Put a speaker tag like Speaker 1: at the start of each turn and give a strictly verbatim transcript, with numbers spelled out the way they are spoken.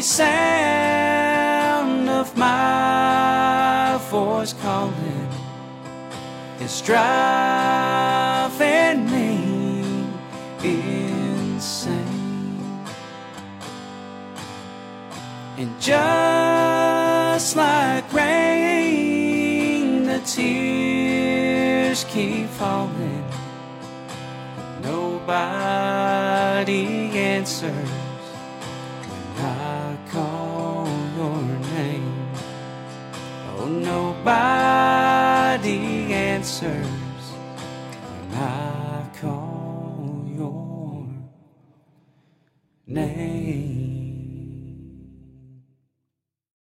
Speaker 1: sound of my voice calling is driving me insane. And just like rain, the tears keep falling. Nobody answers when I call your name. Oh, nobody answers when I call your name.